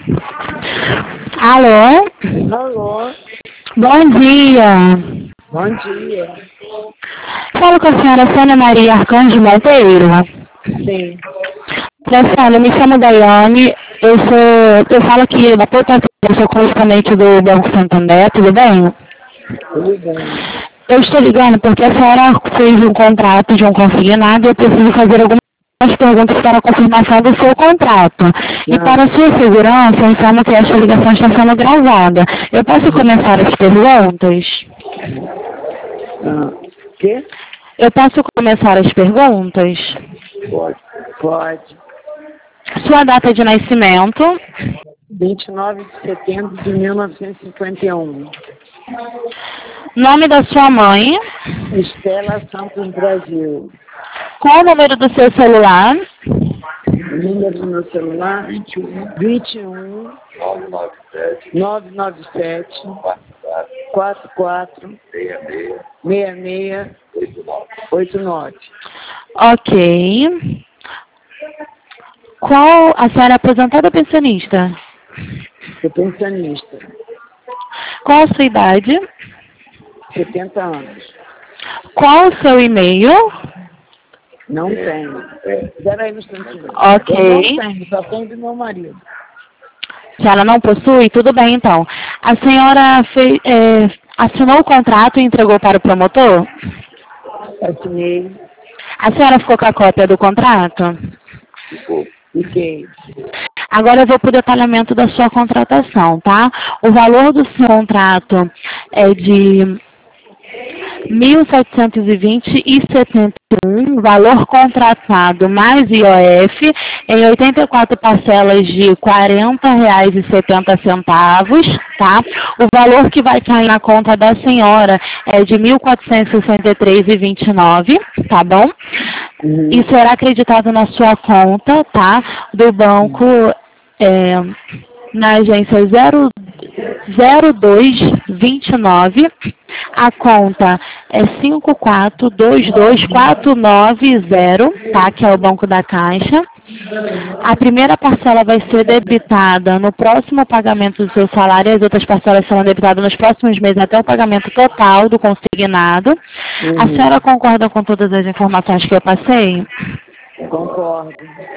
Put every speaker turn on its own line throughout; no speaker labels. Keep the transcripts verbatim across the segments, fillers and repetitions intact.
Alô?
Alô?
Bom dia.
Bom dia.
Falo com a senhora Sônia Maria Arcanjo Monteiro.
Sim.
Senhora, eu me chamo Daiane, eu sou, eu falo aqui da portaria, eu sou correspondente do Banco Santander, tudo bem?
Tudo bem.
Eu estou ligando porque a senhora fez um contrato de um consignado e eu preciso fazer algumas perguntas para a confirmação do seu contrato. E
Ah.
para a sua segurança, eu informo que esta ligação está sendo gravada. Eu posso começar as perguntas?
Ah. Quê?
Eu posso começar as perguntas?
Pode. Pode.
Sua data de nascimento?
vinte e nove de setembro de mil novecentos e cinquenta e um.
Nome da sua mãe?
Estela Santos Brasil.
Qual o número do seu celular?
O número do meu celular? vinte e um nove nove sete quatro quatro seis seis oito nove.
Ok. Qual a senhora é aposentada ou pensionista?
Sou pensionista.
Qual a sua idade?
setenta anos.
Qual o seu e-mail?
Não tenho. Espera aí no instantinho.
Ok.
Eu não tenho, só tenho do meu marido.
Se ela não possui, tudo bem então. A senhora fez, é, assinou o contrato e entregou para o promotor?
Assinei.
A senhora ficou com a cópia do contrato?
Fiquei.
Agora eu vou para o detalhamento da sua contratação, tá? O valor do seu contrato é de mil setecentos e vinte e setenta e um, valor contratado mais I O F, em oitenta e quatro parcelas de quarenta reais e setenta centavos, tá? O valor que vai cair na conta da senhora é de mil quatrocentos e sessenta e três reais e vinte e nove centavos, tá bom?
Uhum.
E será acreditado na sua conta, tá? Do banco, é, na agência zero zero dois vinte e nove, a conta é cinco quatro dois dois quatro nove zero, tá? Que é o Banco da Caixa. A primeira parcela vai ser debitada no próximo pagamento do seu salário e as outras parcelas serão debitadas nos próximos meses até o pagamento total do consignado.
Uhum.
A senhora concorda com todas as informações que eu passei?
Concordo.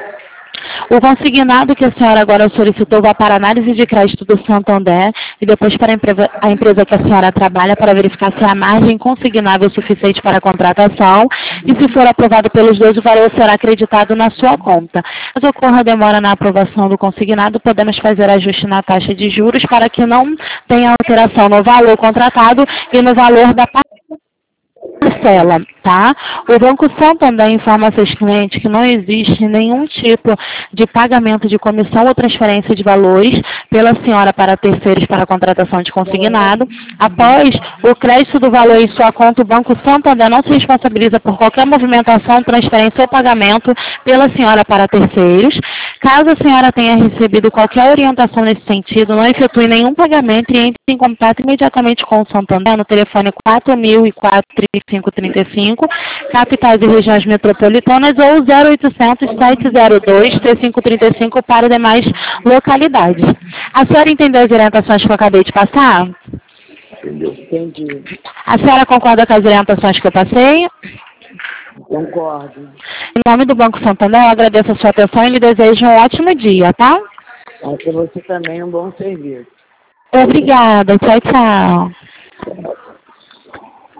O consignado que a senhora agora solicitou vai para análise de crédito do Santander e depois para a empresa, a empresa que a senhora trabalha para verificar se a margem consignável é suficiente para a contratação e se for aprovado pelos dois, o valor será acreditado na sua conta. Caso ocorra demora na aprovação do consignado, podemos fazer ajuste na taxa de juros para que não tenha alteração no valor contratado e no valor da parcela, tá? O Banco Santander informa a seus clientes que não existe nenhum tipo de pagamento de comissão ou transferência de valores pela senhora para terceiros para a contratação de consignado. Após o crédito do valor em sua conta, o Banco Santander não se responsabiliza por qualquer movimentação, transferência ou pagamento pela senhora para terceiros. Caso a senhora tenha recebido qualquer orientação nesse sentido, não efetue nenhum pagamento e entre em contato imediatamente com o Santander no telefone quatro mil e quatro, trinta e cinco trinta e cinco, capitais e regiões metropolitanas, ou zero oitocentos, sete zero dois, três cinco três cinco para demais localidades. A senhora entendeu as orientações que eu acabei de passar?
Entendi.
A senhora concorda com as orientações que eu passei?
Concordo.
Em nome do Banco Santander, eu agradeço a sua atenção e lhe desejo um ótimo dia, tá?
Acho que você também é um bom serviço.
Obrigada. Tchau, tchau.